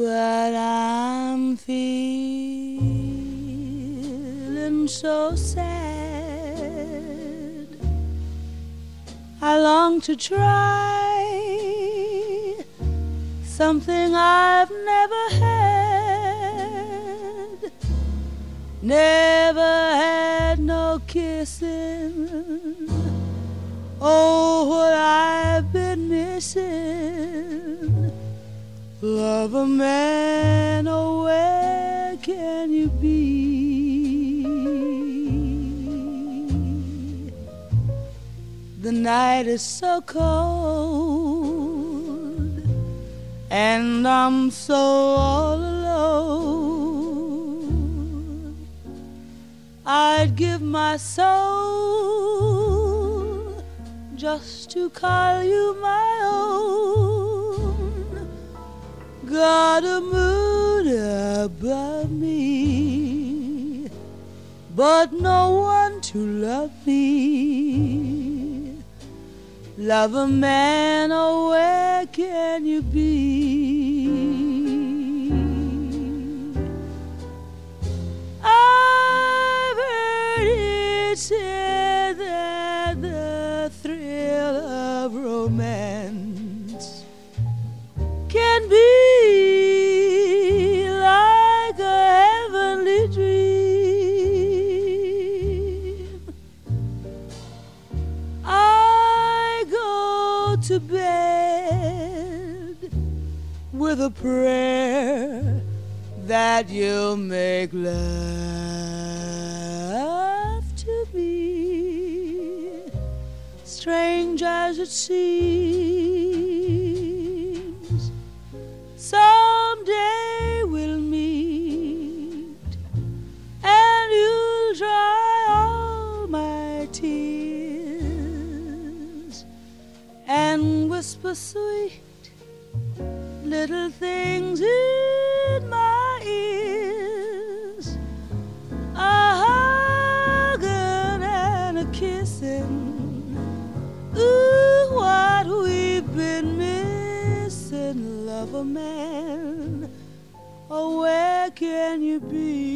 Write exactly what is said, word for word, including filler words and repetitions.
But I'm feeling so sad. I long to try something I've never had. Never had no kissing. Oh, what I've been missing. Love a man, oh, where can you be? The night is so cold, and I'm so all alone. I'd give my soul just to call you my own. Got a moon above me, but no one to love me. Love a man, oh, where can you be? I've heard it said that the thrill of romance can be like a heavenly dream. I go to bed with a prayer that you'll make love to me, strange as it seems. Someday we'll meet, and you'll dry all my tears, and whisper sweet little things in my ears. A hugging and a kissing. Ooh, what we've been missing. Love a man, oh, where can you be?